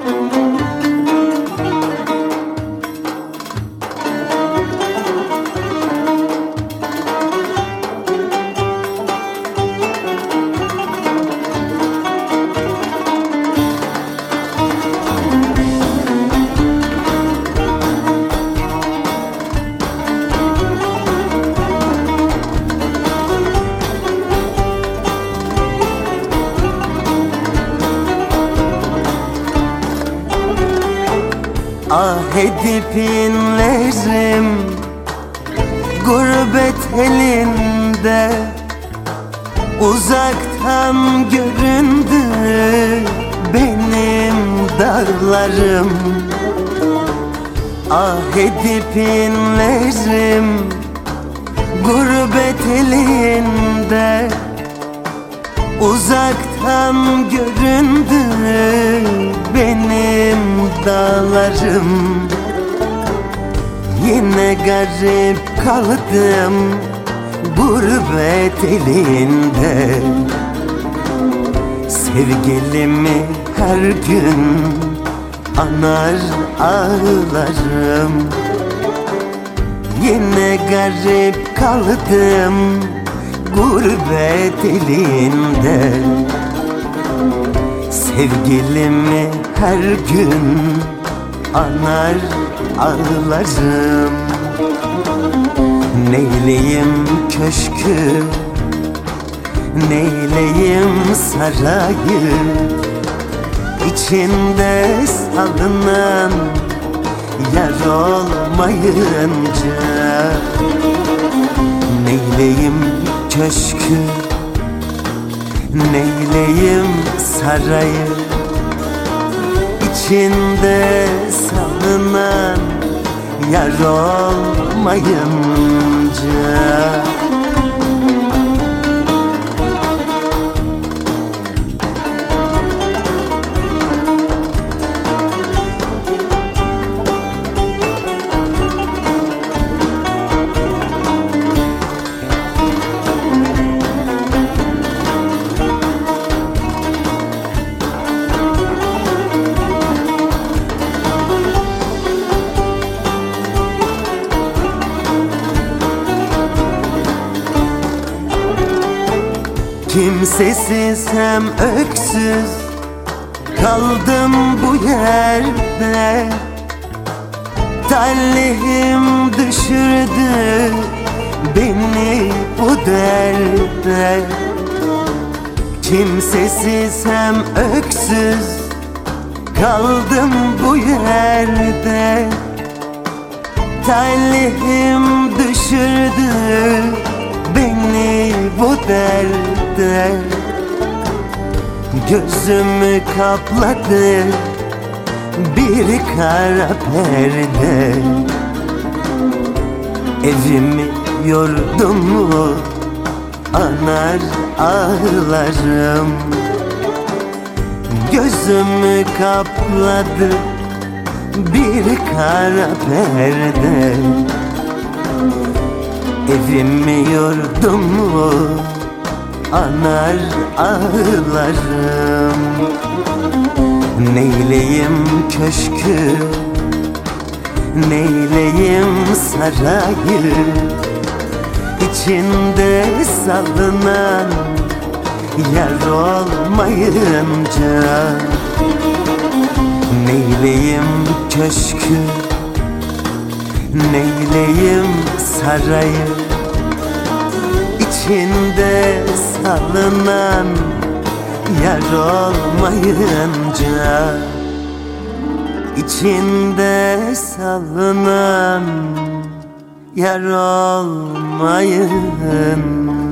Ah edip inlerim gurbet elinde, uzaktan göründü benim dağlarım. Ah edip inlerim gurbet elinde, uzaktan göründü benim dağlarım. Yine garip kaldım gurbet elinde, sevgilimi her gün anar ağlarım. Yine garip kaldım gurbet elinde, sevgilimi her gün anar ağlarım. Neyleyim köşkü, neyleyim sarayı, İçinde salınan yar olmayınca. Neyleyim köşkü, neyleyim sarayı, İçinde salınan yar olmayınca. Kimsesiz hem öksüz kaldım bu yerde, talihim düşürdü beni bu derde. Kimsesiz hem öksüz kaldım bu yerde, talihim düşürdü beni bu derde. Gözümü kapladı bir kara perde, evimi yurdumu anar ağlarım. Gözümü kapladı bir kara perde, evimi yurdumu anar ağlarım. Neyleyim köşkü, neyleyim sarayı, İçinde salınan yar olmayınca. Neyleyim köşkü, neyleyim sarayı, İçinde salınan yar olmayınca. İçinde salınan yar olmayınca.